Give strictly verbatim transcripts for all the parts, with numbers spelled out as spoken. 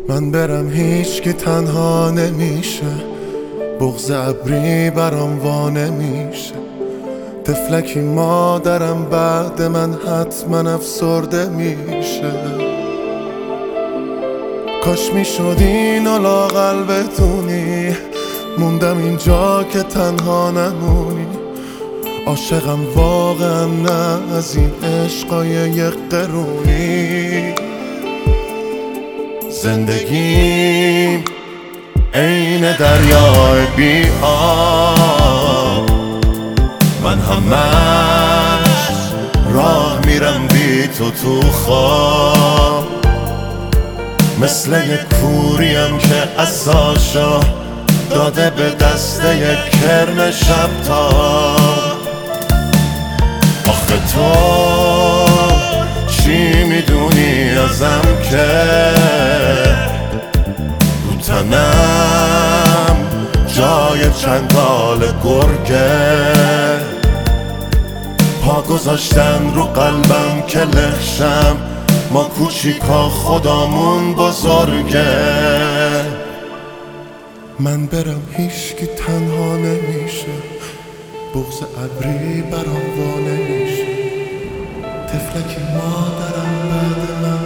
من برم هیچ که تنها نمیشه، بغض ابری برام وا نمیشه. طفلکی مادرم بعد من حتما افسرده میشه. کاش میشد اینو لااقل بدونی، موندم اینجا که تنها نمونی. عاشقم واقعا نه از این عشقای یک قرونی. زندگیم عین دریای بی آب، من همش راه میرم بی تو تو خواب. مثل یک کوریم که عصاشو داده به دست یک کرم شب تاب. آخه تو چی میدونی ازم که رو تنم جای چنگال گرگه؟ پا گذاشتن رو قلبم که لخشم، ما کوچیکا خدامون بزرگه. من برم هیچکی تنها نمیشه، بغض ابری برام وا نمیشه. طفلکی مادرم بعد من.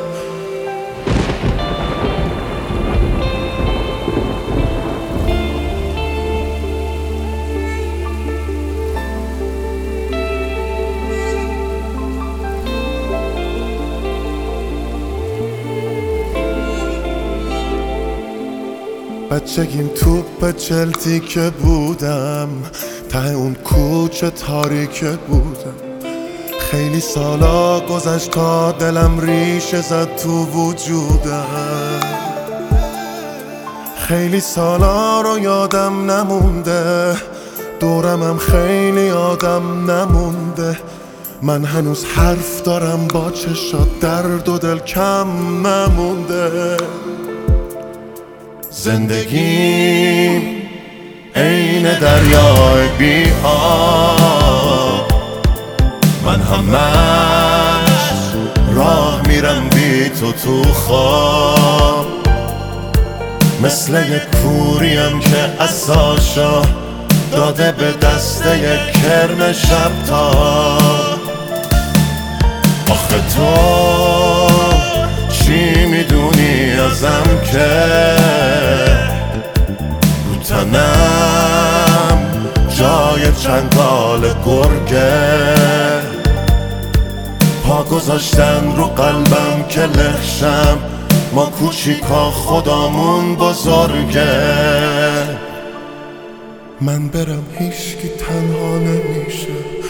بچگیم توپ چلتی که بودم، ته اون کوچه تاریک بودم. خیلی سالا گذشت تا دلم ریشه زد تو وجودم. خیلی سالا رو یادم نمونده، دورمم خیلی آدم نمونده. من هنوز حرف دارم با چشات، درد و دل کم نمونده. زندگیم عین دریای بی آب، من همش راه میرم بی تو تو خواب. مثل یک کوریم که عصاشو داده به دست یک کرم شب تاب. آخه تو چی میدونی ازم که رو تنم جای چنگال گرگه؟ پا گذاشتن رو قلبم که لخشم، ما کوچیکا خدامون بزرگه. من برم هیچکی تنها نمیشه،